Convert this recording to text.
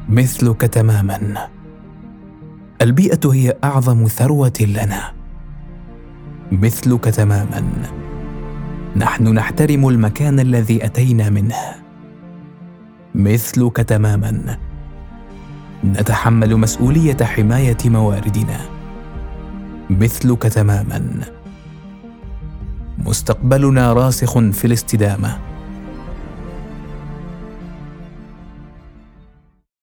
مثلك تماما. البيئة هي أعظم ثروة لنا. مثلك تماما. نحن نحترم المكان الذي أتينا منه. مثلك تماما. نتحمل مسؤولية حماية مواردنا. مثلك تماما. مستقبلنا راسخ في الاستدامة.